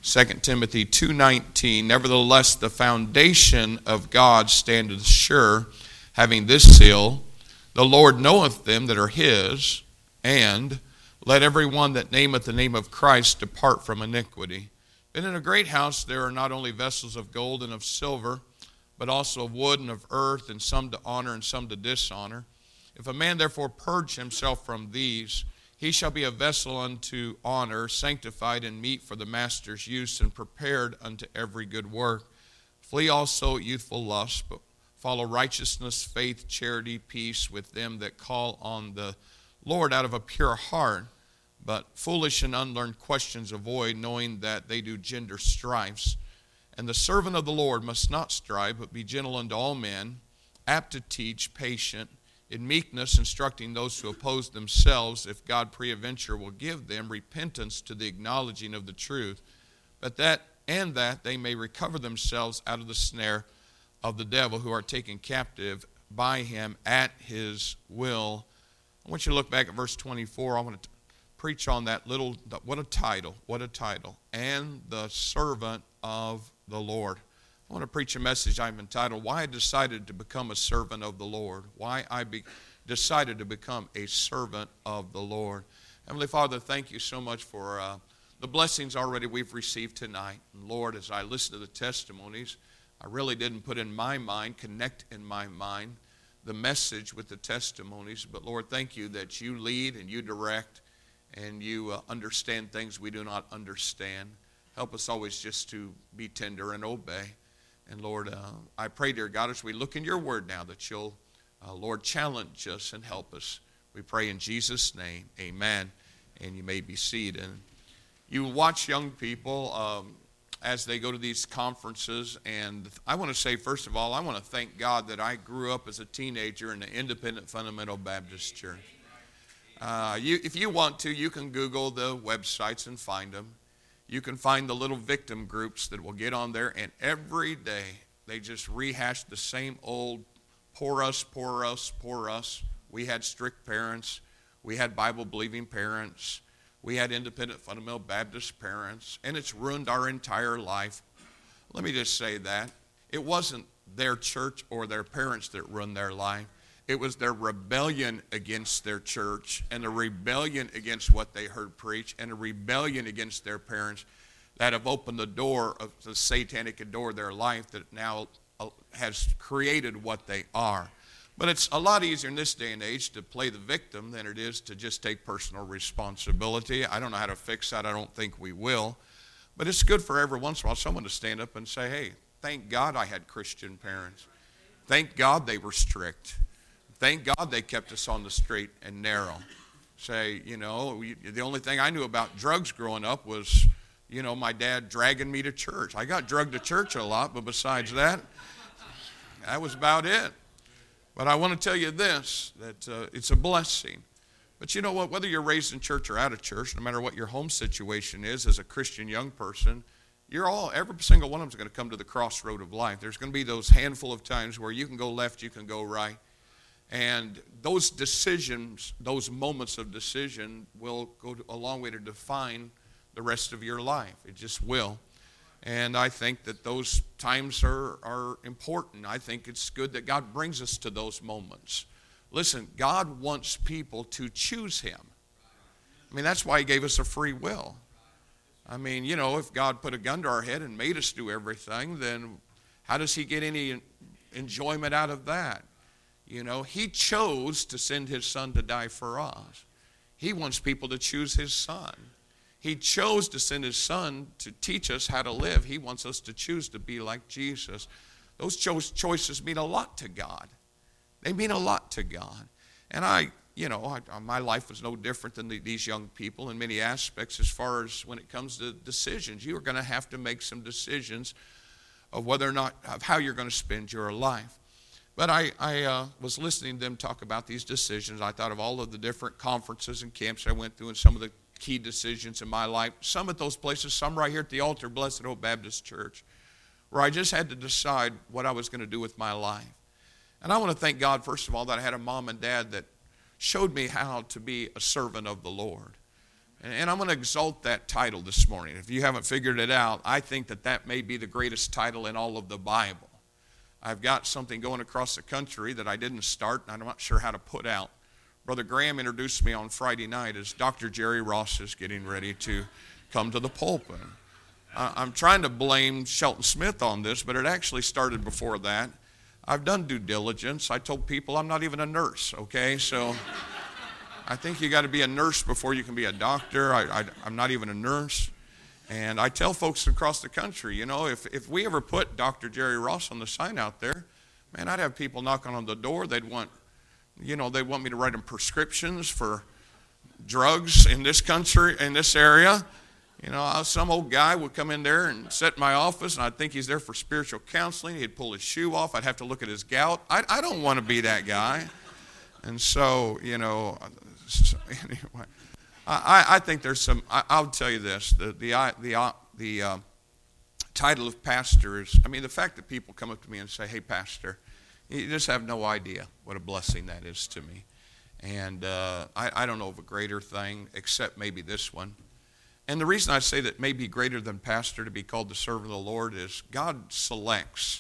2 Timothy 2:19, nevertheless the foundation of God standeth sure, having this seal, the Lord knoweth them that are his, and let every one that nameth the name of Christ depart from iniquity. But in a great house there are not only vessels of gold and of silver, but also of wood and of earth, and some to honor and some to dishonor. If a man therefore purge himself from these, he shall be a vessel unto honor, sanctified and meet for the master's use, and prepared unto every good work. Flee also youthful lusts, but follow righteousness, faith, charity, peace with them that call on the Lord out of a pure heart. But foolish and unlearned questions avoid, knowing that they do gender strifes. And the servant of the Lord must not strive, but be gentle unto all men, apt to teach, patient, in meekness, instructing those who oppose themselves, if God peradventure will give them repentance to the acknowledging of the truth, but that they may recover themselves out of the snare of the devil, who are taken captive by him at his will. I want you to look back at verse 24. I want to preach on that what a title, and the servant of the Lord. I want to preach a message I've entitled, Why I Decided to Become a Servant of the Lord. Why I decided to become a servant of the Lord. Heavenly Father, thank you so much for the blessings already we've received tonight. And Lord, as I listen to the testimonies, I really didn't connect in my mind the message with the testimonies. But Lord, thank you that you lead and you direct and you understand things we do not understand. Help us always just to be tender and obey. And Lord, I pray, dear God, as we look in your word now, that you'll, Lord, challenge us and help us. We pray in Jesus' name, amen. And you may be seated. And you watch young people as they go to these conferences. And I want to say, first of all, I want to thank God that I grew up as a teenager in the Independent Fundamental Baptist Church. If you want to, you can Google the websites and find them. You can find the little victim groups that will get on there, and every day they just rehash the same old poor us, poor us, poor us. We had strict parents. We had Bible-believing parents. We had Independent Fundamental Baptist parents, and it's ruined our entire life. Let me just say that. It wasn't their church or their parents that ruined their life. It was their rebellion against their church and a rebellion against what they heard preached and a rebellion against their parents that have opened the door of the satanic door of their life that now has created what they are. But it's a lot easier in this day and age to play the victim than it is to just take personal responsibility. I don't know how to fix that. I don't think we will. But it's good for every once in a while someone to stand up and say, hey, thank God I had Christian parents. Thank God they were strict. Thank God they kept us on the straight and narrow. Say, the only thing I knew about drugs growing up was, my dad dragging me to church. I got drugged to church a lot, but besides that, that was about it. But I want to tell you this, that it's a blessing. But you know what? Whether you're raised in church or out of church, no matter what your home situation is as a Christian young person, every single one of them is going to come to the crossroad of life. There's going to be those handful of times where you can go left, you can go right. And those decisions, those moments of decision will go a long way to define the rest of your life. It just will. And I think that those times are important. I think it's good that God brings us to those moments. Listen, God wants people to choose him. I mean, that's why he gave us a free will. I mean, if God put a gun to our head and made us do everything, then how does he get any enjoyment out of that? He chose to send his son to die for us. He wants people to choose his son. He chose to send his son to teach us how to live. He wants us to choose to be like Jesus. Those choices mean a lot to God. They mean a lot to God. And my life was no different than these young people in many aspects as far as when it comes to decisions. You are going to have to make some decisions of whether or not, of how you're going to spend your life. But I was listening to them talk about these decisions. I thought of all of the different conferences and camps I went through and some of the key decisions in my life. Some at those places, some right here at the altar, Blessed Hope Baptist Church, where I just had to decide what I was going to do with my life. And I want to thank God, first of all, that I had a mom and dad that showed me how to be a servant of the Lord. And I'm going to exalt that title this morning. If you haven't figured it out, I think that may be the greatest title in all of the Bible. I've got something going across the country that I didn't start, and I'm not sure how to put out. Brother Graham introduced me on Friday night as Dr. Jerry Ross is getting ready to come to the pulpit. I'm trying to blame Shelton Smith on this, but it actually started before that. I've done due diligence. I told people I'm not even a nurse, okay? So I think you got to be a nurse before you can be a doctor. I'm not even a nurse. And I tell folks across the country, if we ever put Dr. Jerry Ross on the sign out there, man, I'd have people knocking on the door. They'd want me to write them prescriptions for drugs in this country, in this area. Some old guy would come in there and sit in my office, and I'd think he's there for spiritual counseling. He'd pull his shoe off. I'd have to look at his gout. I don't want to be that guy. And so, anyway, I think there's some. I'll tell you this: the title of pastor is. The fact that people come up to me and say, "Hey, pastor," you just have no idea what a blessing that is to me. And I don't know of a greater thing except maybe this one. And the reason I say that may be greater than pastor to be called the servant of the Lord is God selects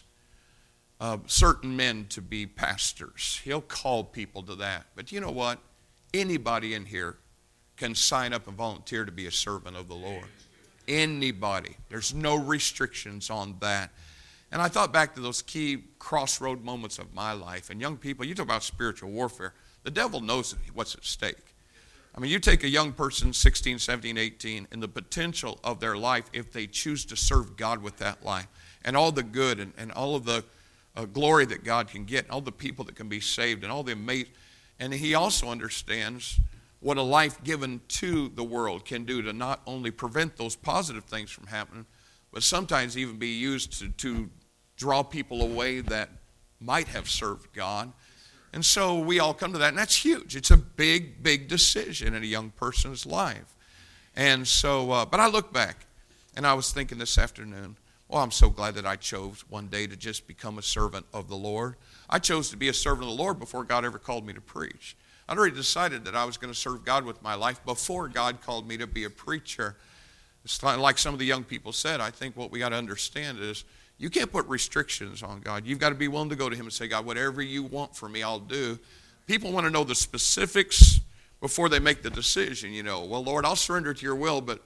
certain men to be pastors. He'll call people to that. But you know what? Anybody in here can sign up and volunteer to be a servant of the Lord. Anybody. There's no restrictions on that. And I thought back to those key crossroad moments of my life. And young people, you talk about spiritual warfare. The devil knows what's at stake. You take a young person, 16, 17, 18, and the potential of their life if they choose to serve God with that life, and all the good and all of the glory that God can get, and all the people that can be saved, and all the amazing. And he also understands what a life given to the world can do to not only prevent those positive things from happening, but sometimes even be used to draw people away that might have served God. And so we all come to that, and that's huge. It's a big, big decision in a young person's life. And so, but I look back, and I was thinking this afternoon, well, I'm so glad that I chose one day to just become a servant of the Lord. I chose to be a servant of the Lord before God ever called me to preach. I'd already decided that I was going to serve God with my life before God called me to be a preacher. It's like some of the young people said, I think what we got to understand is you can't put restrictions on God. You've got to be willing to go to him and say, God, whatever you want from me, I'll do. People want to know the specifics before they make the decision. Well, Lord, I'll surrender to your will, but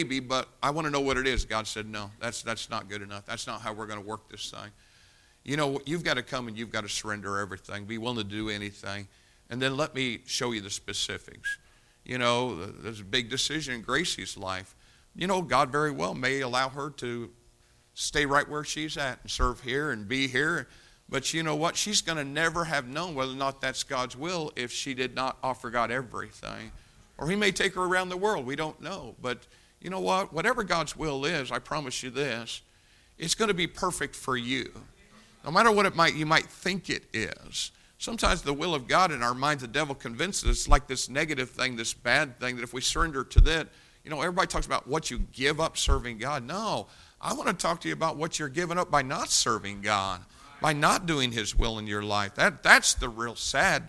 I want to know what it is. God said, no, that's not good enough. That's not how we're going to work this thing. You've got to come and you've got to surrender everything. Be willing to do anything. And then let me show you the specifics. There's a big decision in Gracie's life. God very well may allow her to stay right where she's at and serve here and be here. But you know what? She's going to never have known whether or not that's God's will if she did not offer God everything. Or he may take her around the world. We don't know. But you know what? Whatever God's will is, I promise you this, it's going to be perfect for you. No matter what you might think it is. Sometimes the will of God in our minds, the devil convinces us like this negative thing, this bad thing, that if we surrender to that, everybody talks about what you give up serving God. No, I want to talk to you about what you're giving up by not serving God, by not doing his will in your life. That's the real sad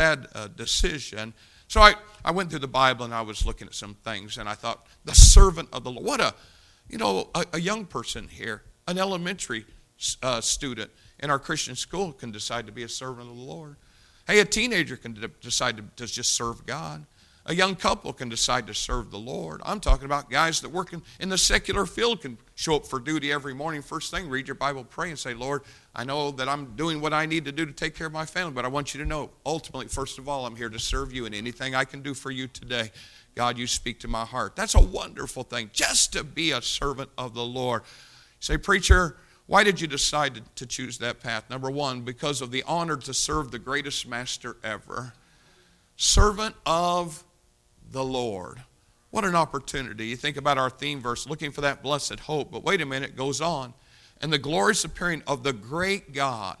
decision. So I went through the Bible and I was looking at some things and I thought, the servant of the Lord. What a young person here, an elementary student in our Christian school can decide to be a servant of the Lord. Hey, a teenager can decide to just serve God. A young couple can decide to serve the Lord. I'm talking about guys that work in the secular field can show up for duty every morning. First thing, read your Bible, pray, and say, Lord, I know that I'm doing what I need to do to take care of my family, but I want you to know, ultimately, first of all, I'm here to serve you, and anything I can do for you today, God, you speak to my heart. That's a wonderful thing, just to be a servant of the Lord. You say, preacher, why did you decide to choose that path? Number one, because of the honor to serve the greatest master ever. Servant of the Lord. What an opportunity. You think about our theme verse, looking for that blessed hope. But wait a minute, it goes on. And the glorious appearing of the great God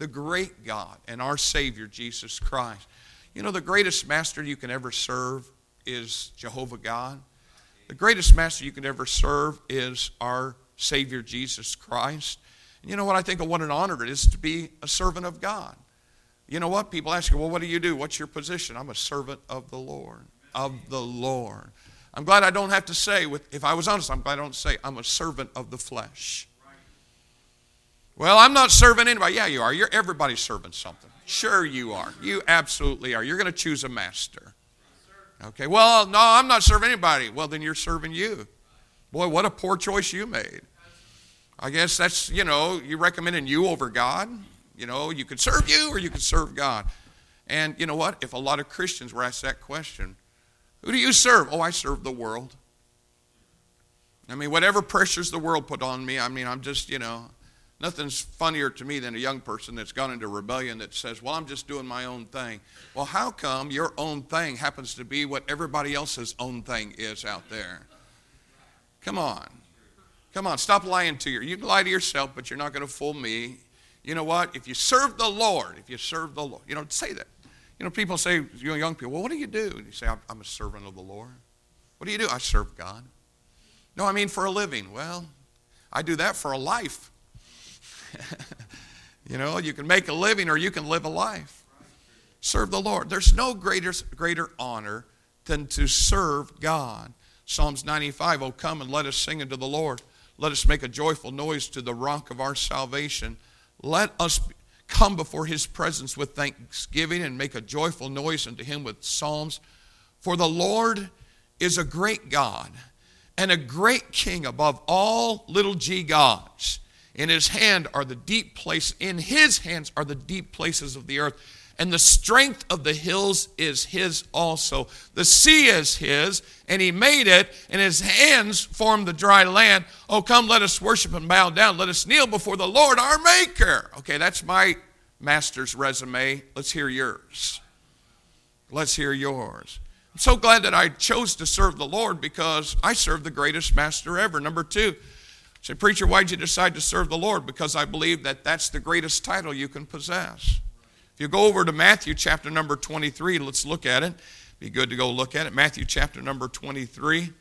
and our Savior, Jesus Christ. The greatest master you can ever serve is Jehovah God. The greatest master you can ever serve is our Savior, Jesus Christ. And you know what? I think of what an honor it is to be a servant of God. You know what? People ask you, well, what do you do? What's your position? I'm a servant of the Lord. Of the Lord. I'm glad I don't have to say, if I was honest, I'm glad I don't say I'm a servant of the flesh. Well, I'm not serving anybody. Yeah, you are. Everybody's serving something. Sure you are. You absolutely are. You're going to choose a master. Okay, well, no, I'm not serving anybody. Well, then you're serving you. Boy, what a poor choice you made. I guess that's, you recommending you over God. You could serve you or you could serve God. And you know what? If a lot of Christians were asked that question, who do you serve? Oh, I serve the world. I mean, whatever pressures the world put on me, I'm just, nothing's funnier to me than a young person that's gone into rebellion that says, well, I'm just doing my own thing. Well, how come your own thing happens to be what everybody else's own thing is out there? Come on. Stop lying to you. You can lie to yourself, but you're not going to fool me. You know what? If you serve the Lord, say that. People say, young people, well, what do you do? And you say, I'm a servant of the Lord. What do you do? I serve God. No, for a living. Well, I do that for a life. You can make a living or you can live a life. Serve the Lord. There's no greater honor than to serve God. Psalms 95, oh, come and let us sing unto the Lord. Let us make a joyful noise to the rock of our salvation. Let us come before his presence with thanksgiving and make a joyful noise unto him with psalms. For the Lord is a great God and a great King above all little g gods. In his hands are the deep places of the earth, and the strength of the hills is his also. The sea is his, and he made it, and his hands formed the dry land. Oh, come, let us worship and bow down. Let us kneel before the Lord our Maker. Okay, that's my master's resume. Let's hear yours. Let's hear yours. I'm so glad that I chose to serve the Lord because I serve the greatest master ever. Number two, say, preacher, why'd you decide to serve the Lord? Because I believe that that's the greatest title you can possess. If you go over to Matthew chapter number 23, let's look at it. Be good to go look at it. Matthew chapter number 23.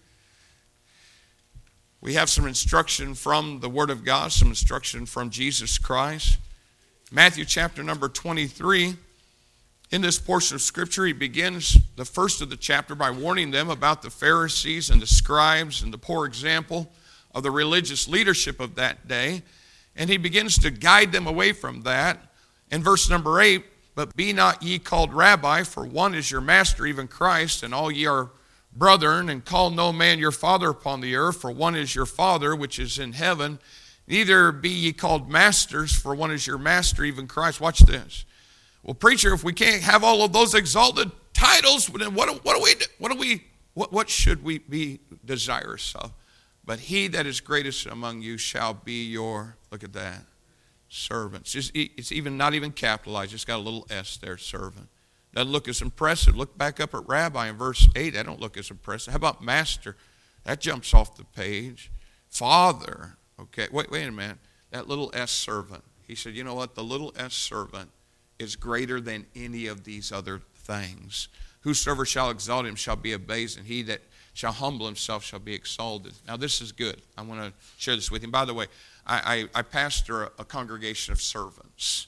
We have some instruction from the Word of God, some instruction from Jesus Christ. Matthew chapter number 23. In this portion of Scripture, he begins the first of the chapter by warning them about the Pharisees and the scribes and the poor example of the religious leadership of that day. And he begins to guide them away from that. In verse number 8, but be not ye called rabbi, for one is your master, even Christ, and all ye are brethren, and call no man your father upon the earth, for one is your Father which is in heaven. Neither be ye called masters, for one is your master, even Christ. Watch this. Well, preacher, if we can't have all of those exalted titles, then what should we be desirous of? But he that is greatest among you shall be your, look at that, servant. It's even not even capitalized. It's got a little s there, servant. Doesn't look as impressive. Look back up at rabbi in verse 8. That don't look as impressive. How about master? That jumps off the page. Father. Okay, wait a minute. That little s, servant. He said, you know what? The little s, servant, is greater than any of these other things. Whosoever shall exalt him shall be abased, and he that shall humble himself shall be exalted. Now this is good. I want to share this with you. By the way, I pastor a congregation of servants.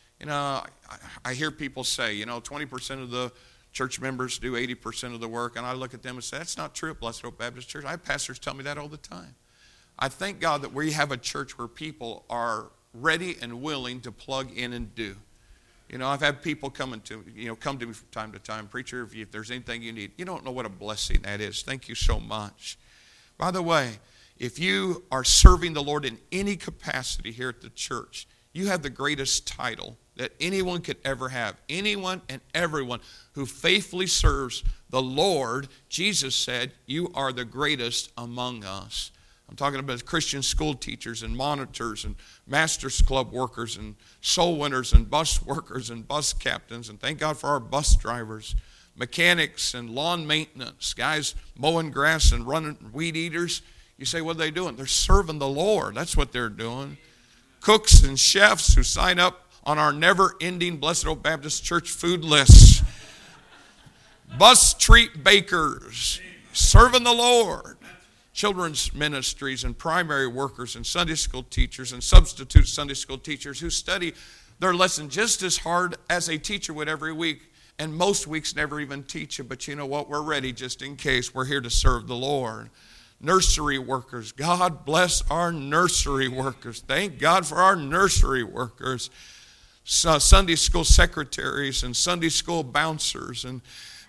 I hear people say, 20% of the church members do 80% of the work, and I look at them and say, that's not true at Blessed Hope Baptist Church. I have pastors tell me that all the time. I thank God that we have a church where people are ready and willing to plug in and do. I've had people come to me from time to time. Preacher, if there's anything you need, you don't know what a blessing that is. Thank you so much. By the way, if you are serving the Lord in any capacity here at the church, you have the greatest title that anyone could ever have. Anyone and everyone who faithfully serves the Lord, Jesus said, you are the greatest among us. I'm talking about Christian school teachers and monitors and Master's Club workers and soul winners and bus workers and bus captains. And thank God for our bus drivers, mechanics and lawn maintenance, guys mowing grass and running weed eaters. You say, what are they doing? They're serving the Lord. That's what they're doing. Cooks and chefs who sign up on our never-ending Blessed Hope Baptist Church food lists. Bus treat bakers, serving the Lord. Children's ministries and primary workers and Sunday school teachers and substitute Sunday school teachers who study their lesson just as hard as a teacher would every week And most weeks never even teach it, but you know what? We're ready just in case. We're here to serve the Lord. Nursery workers. God bless our nursery workers. Thank God for our nursery workers. Sunday school secretaries and Sunday school bouncers and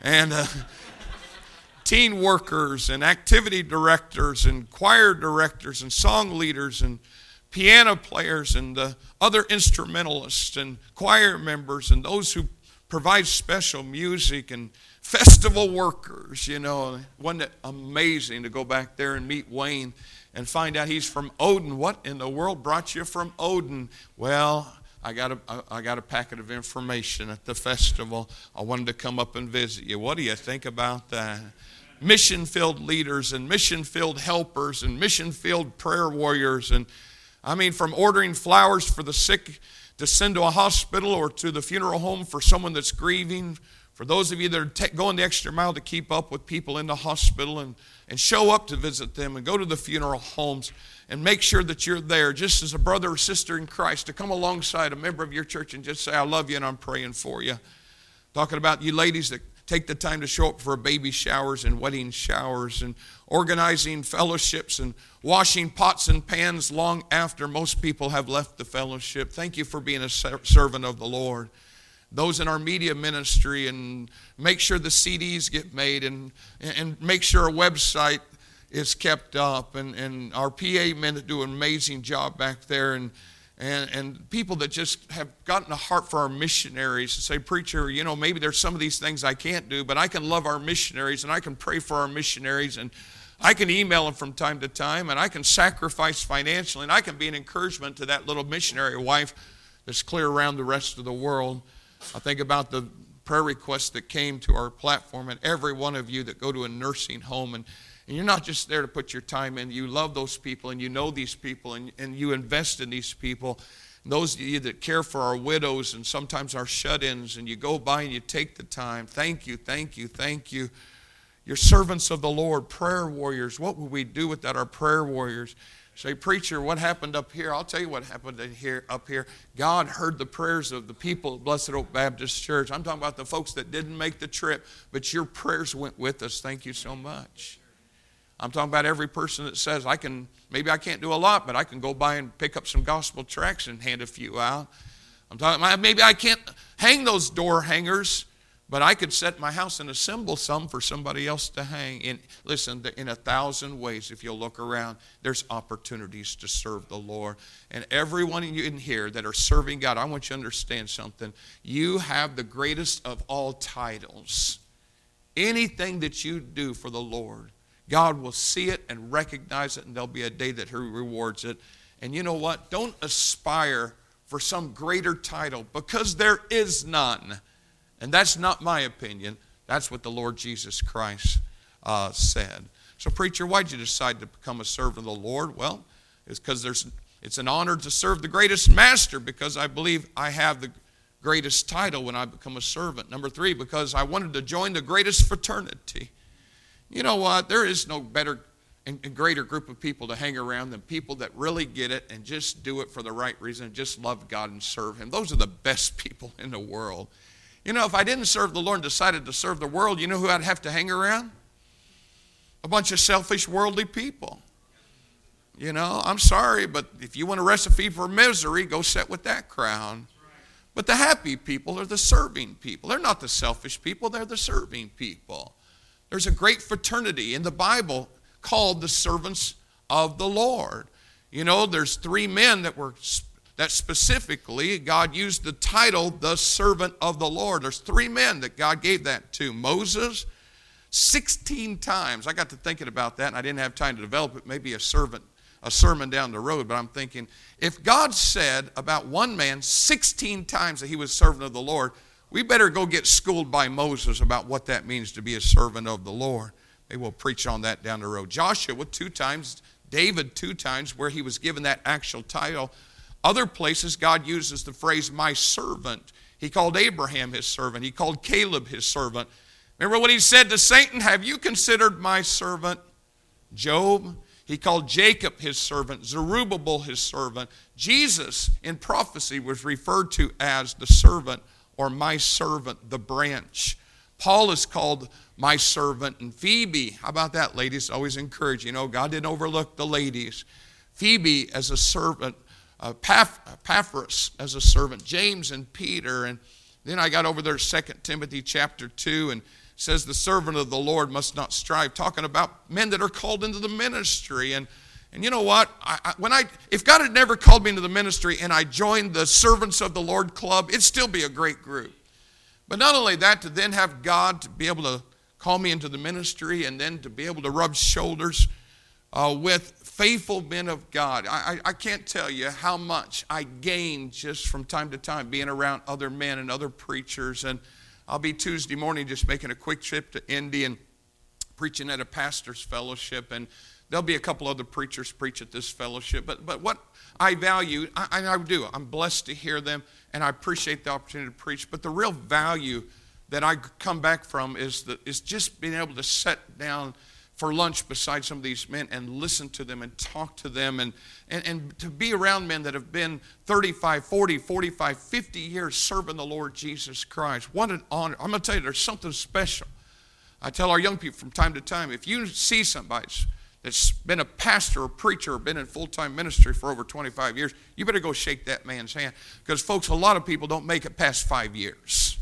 teen workers and activity directors and choir directors and song leaders and piano players and other instrumentalists and choir members and those who provide special music and festival workers. You know, wasn't it amazing to go back there and meet Wayne and find out he's from Odin? What in the world brought you from Odin? Well, I got a packet of information at the festival. I wanted to come up and visit you. What do you think about that? Mission-filled leaders and mission-filled helpers and mission-filled prayer warriors. And I mean, from ordering flowers for the sick to send to a hospital or to the funeral home for someone that's grieving. For those of you that are going the extra mile to keep up with people in the hospital and show up to visit them and go to the funeral homes and make sure that you're there just as a brother or sister in Christ, to come alongside a member of your church and just say, I love you and I'm praying for you. Talking about you ladies that take the time to show up for baby showers and wedding showers and organizing fellowships and washing pots and pans long after most people have left the fellowship. Thank you for being a servant of the Lord. Those in our media ministry, and make sure the CDs get made and make sure our website is kept up, and our PA men that do an amazing job back there, and people that just have gotten a heart for our missionaries and say, preacher, you know, maybe there's some of these things I can't do, but I can love our missionaries and I can pray for our missionaries and I can email them from time to time and I can sacrifice financially and I can be an encouragement to that little missionary wife that's clear around the rest of the world. I think about the prayer requests that came to our platform, and every one of you that go to a nursing home, and you're not just there to put your time in. You love those people, and you know these people, and you invest in these people. And those of you that care for our widows and sometimes our shut-ins, and you go by and you take the time. Thank you, thank you, thank you. You're servants of the Lord, prayer warriors. What would we do without our prayer warriors? Say, preacher, what happened up here? I'll tell you what happened up here. God heard the prayers of the people at Blessed Oak Baptist Church. I'm talking about the folks that didn't make the trip, but your prayers went with us. Thank you so much. I'm talking about every person that says, maybe I can't do a lot, but I can go by and pick up some gospel tracts and hand a few out. I'm talking about maybe I can't hang those door hangers, but I could set my house and assemble some for somebody else to hang. Listen, in 1,000 ways, if you'll look around, there's opportunities to serve the Lord. And everyone of you in here that are serving God, I want you to understand something. You have the greatest of all titles. Anything that you do for the Lord, God will see it and recognize it, and there'll be a day that He rewards it. And you know what? Don't aspire for some greater title, because there is none. And that's not my opinion. That's what the Lord Jesus Christ said. So, preacher, why'd you decide to become a servant of the Lord? Well, it's because it's an honor to serve the greatest master, because I believe I have the greatest title when I become a servant. Number 3, because I wanted to join the greatest fraternity. You know what? There is no better and greater group of people to hang around than people that really get it and just do it for the right reason and just love God and serve Him. Those are the best people in the world. You know, if I didn't serve the Lord and decided to serve the world, you know who I'd have to hang around? A bunch of selfish, worldly people. You know, I'm sorry, but if you want a recipe for misery, go sit with that crowd. But the happy people are the serving people. They're not the selfish people, they're the serving people. There's a great fraternity in the Bible called the servants of the Lord. You know, there's 3 men that specifically God used the title, the servant of the Lord. There's 3 men that God gave that to. Moses, 16 times. I got to thinking about that, and I didn't have time to develop it. Maybe a sermon down the road, but I'm thinking, if God said about one man 16 times that he was servant of the Lord, we better go get schooled by Moses about what that means to be a servant of the Lord. Maybe we'll preach on that down the road. Joshua 2 times, David 2 times, where he was given that actual title. Other places, God uses the phrase, my servant. He called Abraham his servant. He called Caleb his servant. Remember what he said to Satan? Have you considered my servant Job? He called Jacob his servant, Zerubbabel his servant. Jesus, in prophecy, was referred to as the servant or my servant, the branch. Paul is called my servant, and Phoebe, how about that, ladies? Always encourage, God didn't overlook the ladies. Phoebe as a servant, Epaphras as a servant, James and Peter, and then I got over there 2 Timothy chapter 2, and says the servant of the Lord must not strive, talking about men that are called into the ministry. And you know what? If God had never called me into the ministry and I joined the Servants of the Lord Club, it'd still be a great group. But not only that, to then have God to be able to call me into the ministry and then to be able to rub shoulders with faithful men of God. I can't tell you how much I gain just from time to time being around other men and other preachers. And I'll be Tuesday morning just making a quick trip to Indy and preaching at a pastor's fellowship. And there'll be a couple other preachers preach at this fellowship. But what I value, I do. I'm blessed to hear them, and I appreciate the opportunity to preach. But the real value that I come back from is just being able to sit down for lunch beside some of these men and listen to them and talk to them and to be around men that have been 35, 40, 45, 50 years serving the Lord Jesus Christ. What an honor. I'm going to tell you, there's something special. I tell our young people from time to time, if you see somebody that's been a pastor or preacher or been in full-time ministry for over 25 years, you better go shake that man's hand. Because, folks, a lot of people don't make it past 5 years.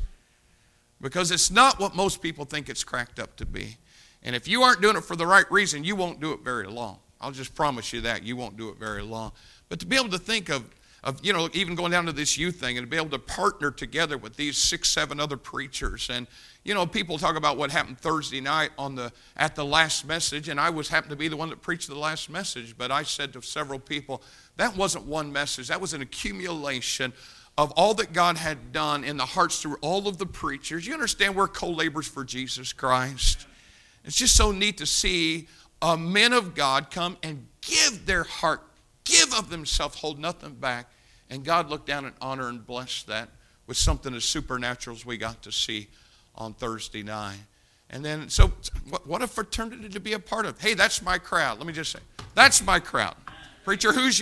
Because it's not what most people think it's cracked up to be. And if you aren't doing it for the right reason, you won't do it very long. I'll just promise you that. You won't do it very long. But to be able to think of even going down to this youth thing and to be able to partner together with these 6, 7 other preachers. And, people talk about what happened Thursday night at the last message, and I happened to be the one that preached the last message. But I said to several people, that wasn't one message. That was an accumulation of all that God had done in the hearts through all of the preachers. You understand, we're co-laborers for Jesus Christ. It's just so neat to see men of God come and give their heart, give of themselves, hold nothing back. And God looked down and honor and bless that with something as supernatural as we got to see on Thursday night. And then, so what a fraternity to be a part of. Hey, that's my crowd. Let me just say, that's my crowd. Preacher, who's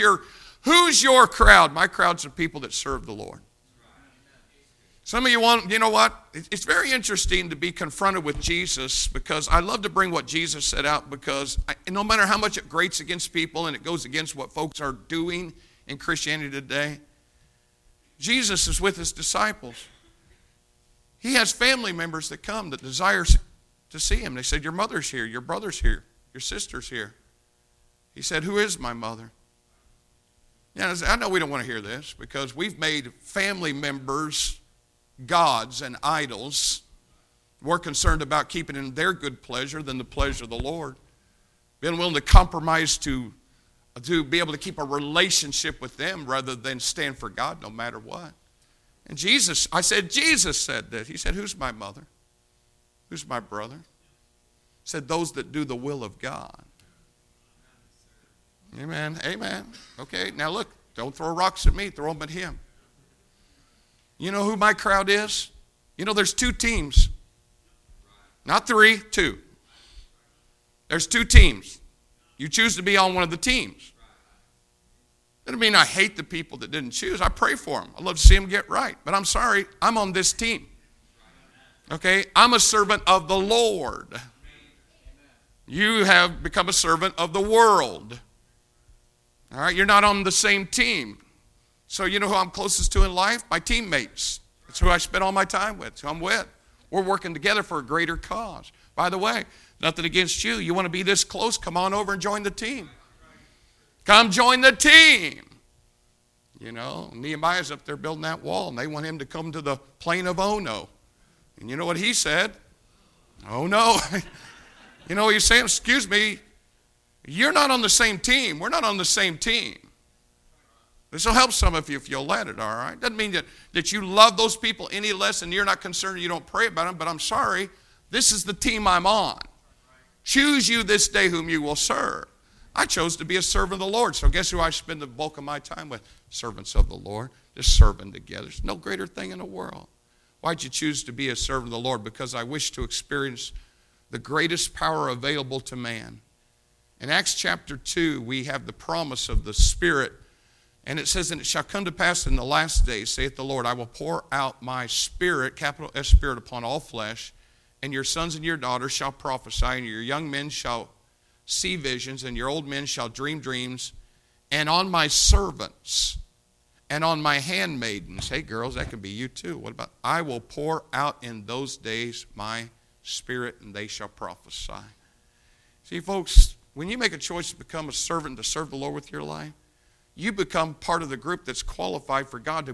your crowd? My crowd's the people that serve the Lord. Some of you you know what? It's very interesting to be confronted with Jesus, because I love to bring what Jesus said out, because no matter how much it grates against people and it goes against what folks are doing in Christianity today, Jesus is with his disciples. He has family members that come that desire to see him. They said, your mother's here, your brother's here, your sister's here. He said, who is my mother? Yeah, I know we don't want to hear this, because we've made family members gods and idols. We're concerned about keeping in their good pleasure than the pleasure of the Lord. Being willing to compromise to be able to keep a relationship with them rather than stand for God no matter what. And Jesus said that. He said, who's my mother? Who's my brother? He said, those that do the will of God. Amen. Amen. Okay, now look, don't throw rocks at me, throw them at him. You know who my crowd is? There's 2 teams. Not 3, 2. There's 2 teams. You choose to be on one of the teams. That doesn't mean I hate the people that didn't choose. I pray for them. I love to see them get right. But I'm sorry, I'm on this team. Okay? I'm a servant of the Lord. You have become a servant of the world. All right? You're not on the same team. So you know who I'm closest to in life? My teammates. It's who I spend all my time with. It's who I'm with. We're working together for a greater cause. By the way, nothing against you. You want to be this close? Come on over and join the team. Come join the team. Nehemiah's up there building that wall, and they want him to come to the plain of Ono. And you know what he said? Oh, no. You know what he's saying? Excuse me. You're not on the same team. We're not on the same team. This will help some of you if you'll let it, all right? Doesn't mean that you love those people any less and you're not concerned, you don't pray about them, but I'm sorry, this is the team I'm on. Choose you this day whom you will serve. I chose to be a servant of the Lord, so guess who I spend the bulk of my time with? Servants of the Lord, just serving together. There's no greater thing in the world. Why'd you choose to be a servant of the Lord? Because I wish to experience the greatest power available to man. In Acts chapter 2, we have the promise of the Spirit. And it says, and it shall come to pass in the last days, saith the Lord, I will pour out my Spirit, capital S Spirit, upon all flesh, and your sons and your daughters shall prophesy, and your young men shall see visions, and your old men shall dream dreams, and on my servants and on my handmaidens, hey girls, that could be you too. What about, I will pour out in those days my Spirit, and they shall prophesy. See, folks, when you make a choice to become a servant to serve the Lord with your life, you become part of the group that's qualified for God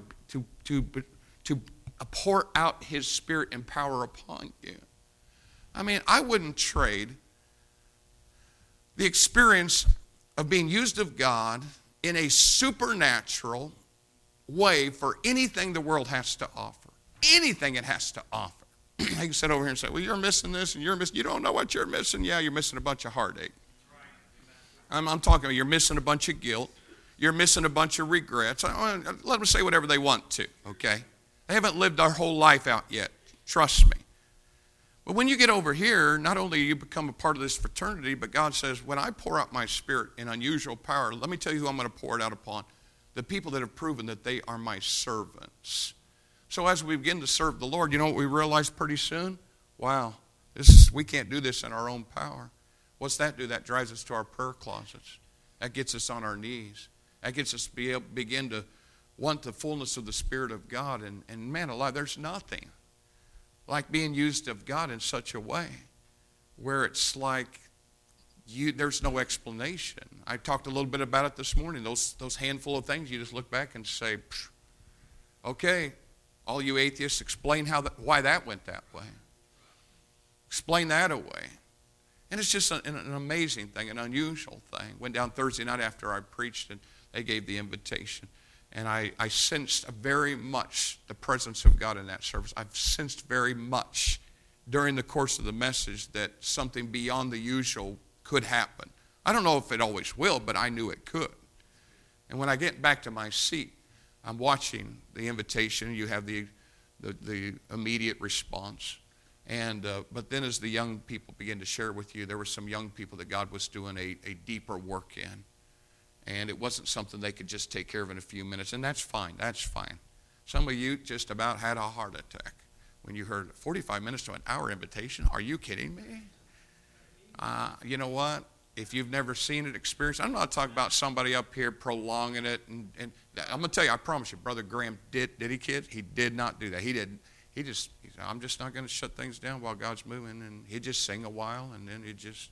to pour out His Spirit and power upon you. I mean, I wouldn't trade the experience of being used of God in a supernatural way for anything the world has to offer. Anything it has to offer. I can sit over here and say, well, you're missing this and you're missing, you don't know what you're missing. Yeah, you're missing a bunch of heartache. I'm talking about you're missing a bunch of guilt. You're missing a bunch of regrets. Let them say whatever they want to, okay? They haven't lived our whole life out yet. Trust me. But when you get over here, not only do you become a part of this fraternity, but God says, when I pour out my Spirit in unusual power, let me tell you who I'm going to pour it out upon. The people that have proven that they are my servants. So as we begin to serve the Lord, you know what we realize pretty soon? Wow, we can't do this in our own power. What's that do? That drives us to our prayer closets. That gets us on our knees. That gets us to begin to want the fullness of the Spirit of God. And man alive, there's nothing like being used of God in such a way where it's like there's no explanation. I talked a little bit about it this morning. Those handful of things, you just look back and say, okay, all you atheists, explain why that went that way. Explain that away. And it's just an amazing thing, an unusual thing. Went down Thursday night after I preached, and they gave the invitation. And I sensed very much the presence of God in that service. I've sensed very much during the course of the message that something beyond the usual could happen. I don't know if it always will, but I knew it could. And when I get back to my seat, I'm watching the invitation. You have the immediate response. But then as the young people begin to share with you, there were some young people that God was doing a deeper work in. And it wasn't something they could just take care of in a few minutes. And that's fine. That's fine. Some of you just about had a heart attack when you heard 45 minutes to an hour invitation. Are you kidding me? You know what? If you've never seen it, experienced, I'm not talking about somebody up here prolonging it. And I'm going to tell you, I promise you, Brother Graham did he, kids? He did not do that. He didn't. He said, I'm just not going to shut things down while God's moving. And he'd just sing a while, and then he'd just,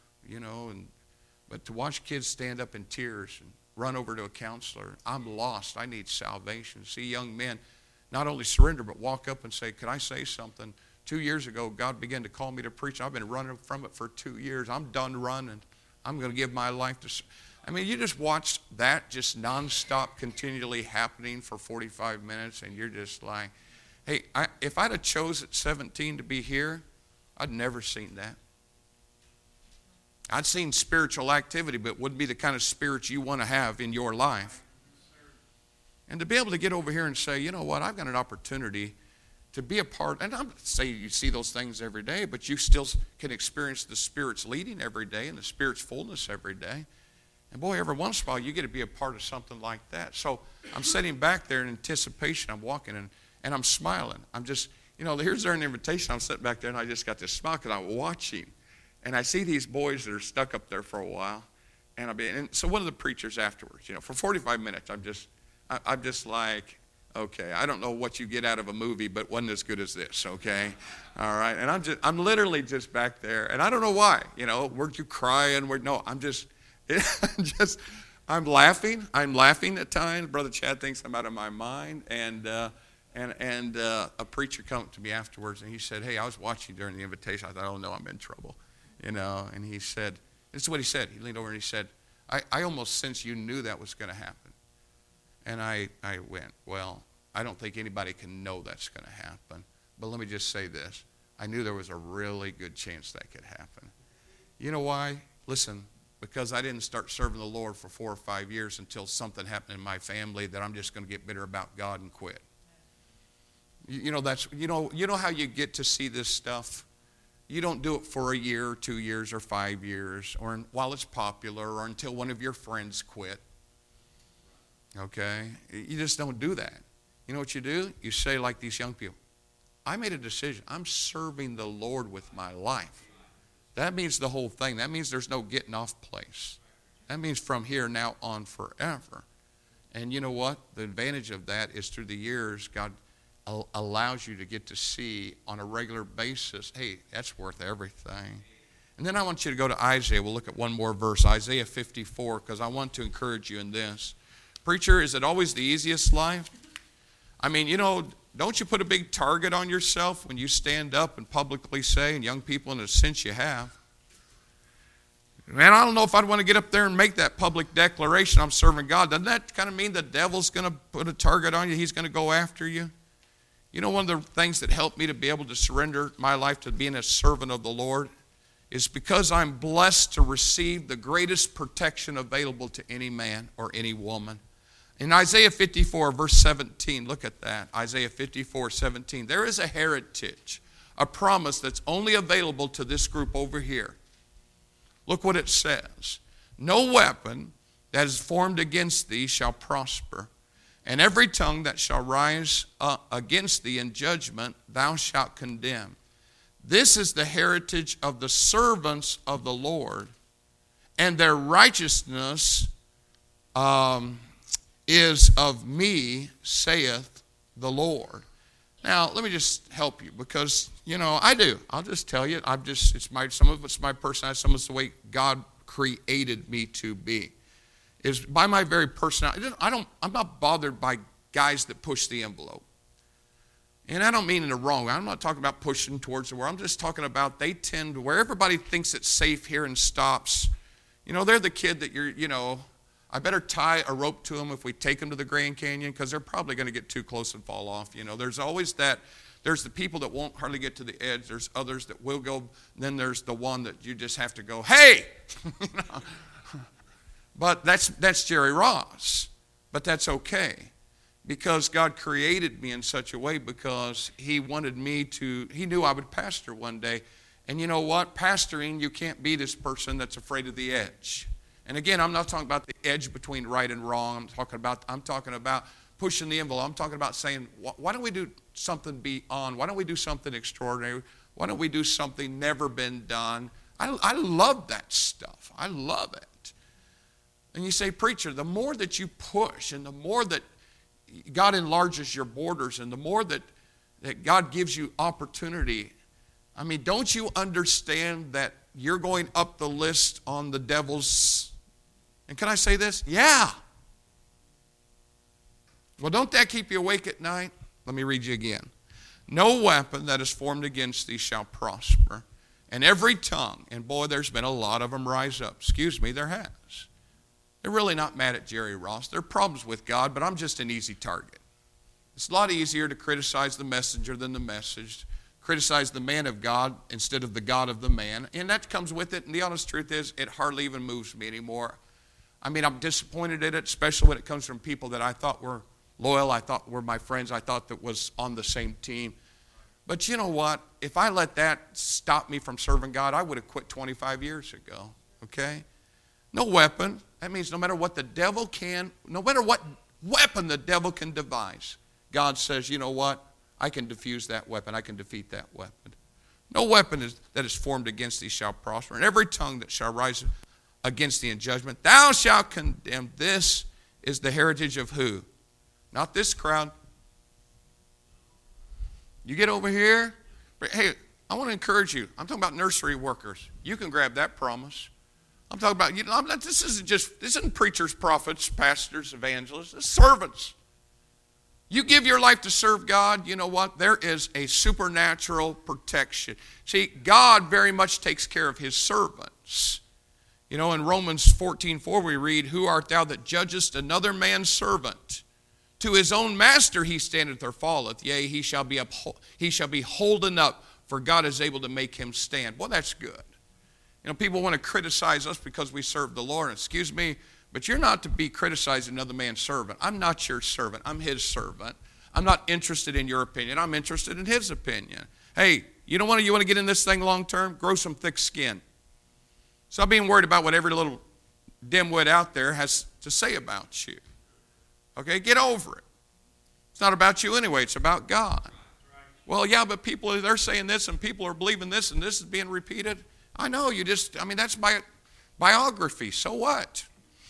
but to watch kids stand up in tears and run over to a counselor, I'm lost, I need salvation. See young men not only surrender, but walk up and say, could I say something? 2 years ago, God began to call me to preach. I've been running from it for 2 years. I'm done running. I'm going to give my life to... I mean, you just watch that just nonstop continually happening for 45 minutes, and you're just like, hey, if I'd have chose at 17 to be here, I'd never seen that. I'd seen spiritual activity, but it wouldn't be the kind of spirit you want to have in your life. And to be able to get over here and say, you know what, I've got an opportunity to be a part, and I'm not saying you see those things every day, but you still can experience the Spirit's leading every day and the Spirit's fullness every day. And boy, every once in a while, you get to be a part of something like that. So I'm sitting back there in anticipation. I'm walking, and I'm smiling. I'm just, here's their invitation. I'm sitting back there, and I just got this smile because I'm watching. And I see these boys that are stuck up there for a while. And so one of the preachers afterwards, for 45 minutes, I'm just like, okay, I don't know what you get out of a movie, but wasn't as good as this, okay? All right, and I'm literally just back there, and I don't know why, weren't you crying? I'm laughing. I'm laughing at times. Brother Chad thinks I'm out of my mind, and a preacher came up to me afterwards, and he said, hey, I was watching during the invitation. I thought, oh no, I'm in trouble, and he said, this is what he said. He leaned over and he said, I almost sense you knew that was going to happen. And I went, well, I don't think anybody can know that's going to happen. But let me just say this. I knew there was a really good chance that could happen. You know why? Listen, because I didn't start serving the Lord for 4 or 5 years until something happened in my family that I'm just going to get bitter about God and quit. You know how you get to see this stuff? You don't do it for a year or 2 years or 5 years or while it's popular or until one of your friends quit. Okay? You just don't do that. You know what you do? You say like these young people, I made a decision. I'm serving the Lord with my life. That means the whole thing. That means there's no getting off place. That means from here now on forever. And you know what? The advantage of that is through the years, God allows you to get to see on a regular basis, hey, that's worth everything. And then I want you to go to Isaiah. We'll look at one more verse, Isaiah 54, because I want to encourage you in this. Preacher, is it always the easiest life? I mean, you know, don't you put a big target on yourself when you stand up and publicly say, and young people in a sense you have, man, I don't know if I'd want to get up there and make that public declaration I'm serving God. Doesn't that kind of mean the devil's going to put a target on you? He's going to go after you? You know, one of the things that helped me to be able to surrender my life to being a servant of the Lord is because I'm blessed to receive the greatest protection available to any man or any woman. In Isaiah 54, verse 17, look at that. Isaiah 54, 17. There is a heritage, a promise that's only available to this group over here. Look what it says. No weapon that is formed against thee shall prosper, and every tongue that shall rise against thee in judgment thou shalt condemn. This is the heritage of the servants of the Lord, and their righteousness is of me, saith the Lord. Now, let me just help you because, you know, I do. I'll just tell you, some of it's my personality, some of it's the way God created me to be. Is by my very personality. I'm not bothered by guys that push the envelope. And I don't mean in the wrong way. I'm not talking about pushing towards the world. I'm just talking about they tend to, where everybody thinks it's safe here and stops. You know, they're the kid that I better tie a rope to them if we take them to the Grand Canyon because they're probably going to get too close and fall off. You know, there's always that. There's the people that won't hardly get to the edge. There's others that will go. Then there's the one that you just have to go, hey! You know? But that's Jerry Ross. But that's okay. Because God created me in such a way because he wanted he knew I would pastor one day. And you know what? Pastoring, you can't be this person that's afraid of the edge. And again, I'm not talking about the edge between right and wrong. I'm talking about pushing the envelope. I'm talking about saying, why don't we do something beyond? Why don't we do something extraordinary? Why don't we do something never been done? I love that stuff. I love it. And you say, preacher, the more that you push and the more that God enlarges your borders and the more that God gives you opportunity, I mean, don't you understand that you're going up the list on the devil's? And can I say this? Yeah. Well, don't that keep you awake at night? Let me read you again. No weapon that is formed against thee shall prosper, and every tongue, and boy, there's been a lot of them rise up. Excuse me, there has. They're really not mad at Jerry Ross. There are problems with God, but I'm just an easy target. It's a lot easier to criticize the messenger than the message, criticize the man of God instead of the God of the man, and that comes with it, and the honest truth is it hardly even moves me anymore. I mean, I'm disappointed in it, especially when it comes from people that I thought were loyal, I thought were my friends, I thought that was on the same team. But you know what? If I let that stop me from serving God, I would have quit 25 years ago, okay? No weapon. That means no matter what the devil can, no matter what weapon the devil can devise, God says, you know what? I can diffuse that weapon. I can defeat that weapon. No weapon that is formed against thee shall prosper, and every tongue that shall rise against thee in judgment, thou shalt condemn. This is the heritage of who? Not this crowd. You get over here. Hey, I want to encourage you. I'm talking about nursery workers. You can grab that promise. I'm talking about, this isn't preachers, prophets, pastors, evangelists. It's servants. You give your life to serve God, you know what? There is a supernatural protection. See, God very much takes care of his servants. You know, in Romans 14:4 we read, who art thou that judgest another man's servant? To his own master he standeth or falleth. Yea, he shall be holden up, for God is able to make him stand. Well, that's good. You know, people want to criticize us because we serve the Lord. Excuse me, but you're not to be criticizing another man's servant. I'm not your servant. I'm his servant. I'm not interested in your opinion. I'm interested in his opinion. Hey, you want to get in this thing long term? Grow some thick skin. Stop being worried about what every little dimwit out there has to say about you. Okay, get over it. It's not about you anyway, it's about God. Well, yeah, but they're saying this and people are believing this and this is being repeated. I know, that's biography. So what?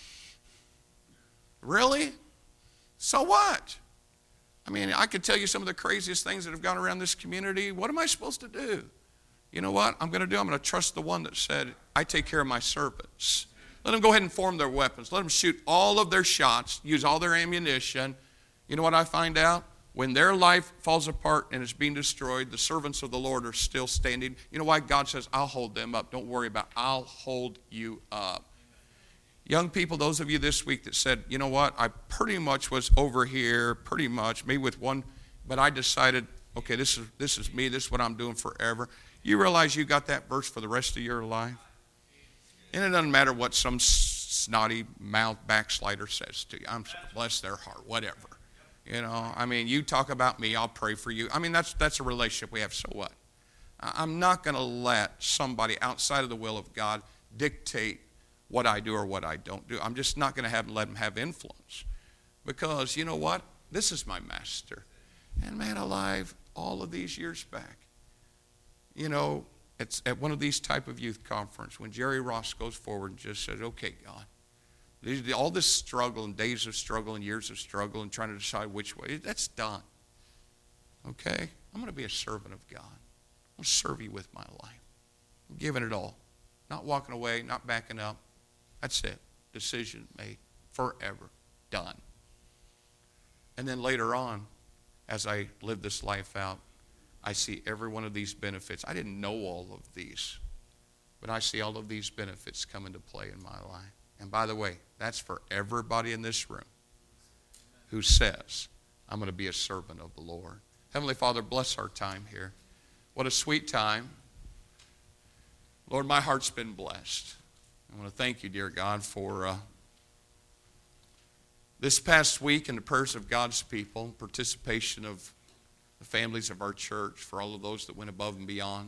Really? So what? I could tell you some of the craziest things that have gone around this community. What am I supposed to do? You know what I'm going to do? I'm going to trust the one that said, I take care of my servants. Let them go ahead and form their weapons. Let them shoot all of their shots, use all their ammunition. You know what I find out? When their life falls apart and is being destroyed, the servants of the Lord are still standing. You know why? God says, I'll hold them up. Don't worry about it. I'll hold you up. Young people, those of you this week that said, you know what, I pretty much was over here, maybe with one, but I decided, okay, this is me, this is what I'm doing forever. You realize you got that verse for the rest of your life? And it doesn't matter what some snotty mouth backslider says to you. I'm sorry, bless their heart, whatever. You talk about me, I'll pray for you. That's a relationship we have, so what? I'm not going to let somebody outside of the will of God dictate what I do or what I don't do. I'm just not going to let them have influence. Because, you know what? This is my master. And man alive, all of these years back, it's at one of these type of youth conference when Jerry Ross goes forward and just says, okay, God, all this struggle and days of struggle and years of struggle and trying to decide which way, that's done. Okay? I'm going to be a servant of God. I'm going to serve you with my life. I'm giving it all. Not walking away, not backing up. That's it. Decision made. Forever. Done. And then later on, as I live this life out, I see every one of these benefits. I didn't know all of these, but I see all of these benefits come into play in my life. And by the way, that's for everybody in this room who says, I'm going to be a servant of the Lord. Heavenly Father, bless our time here. What a sweet time. Lord, my heart's been blessed. I want to thank you, dear God, for this past week and the prayers of God's people, participation of the families of our church, for all of those that went above and beyond,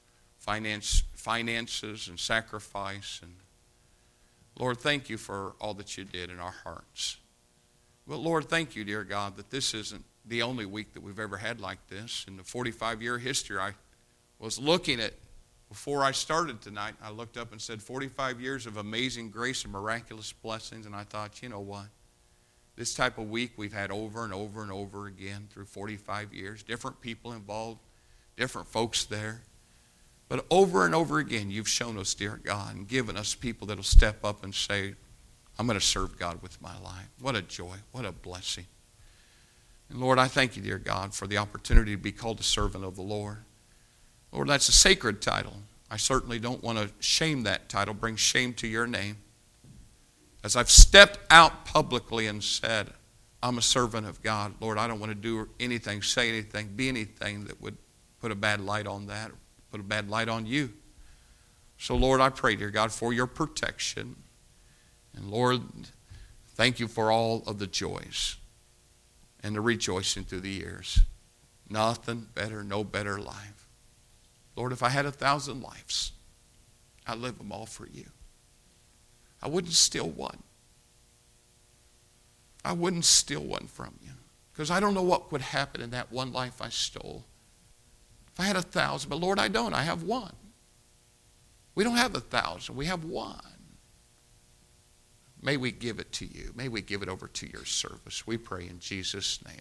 finances and sacrifice. And Lord, thank you for all that you did in our hearts. But Lord, thank you, dear God, that this isn't the only week that we've ever had like this. In the 45-year history, I was looking at, before I started tonight, I looked up and said 45 years of amazing grace and miraculous blessings, and I thought, you know what? This type of week we've had over and over and over again through 45 years. Different people involved, different folks there. But over and over again, you've shown us, dear God, and given us people that will step up and say, I'm going to serve God with my life. What a joy. What a blessing. And Lord, I thank you, dear God, for the opportunity to be called a servant of the Lord. Lord, that's a sacred title. I certainly don't want to shame that title, bring shame to your name. As I've stepped out publicly and said, I'm a servant of God, Lord, I don't want to do anything, say anything, be anything that would put a bad light on that, or put a bad light on you. So, Lord, I pray, dear God, for your protection. And, Lord, thank you for all of the joys and the rejoicing through the years. Nothing better, no better life. Lord, if I had 1,000 lives, I'd live them all for you. I wouldn't steal one. I wouldn't steal one from you. Because I don't know what would happen in that one life I stole. If I had 1,000, but Lord, I don't. I have one. We don't have 1,000. We have one. May we give it to you. May we give it over to your service. We pray in Jesus' name.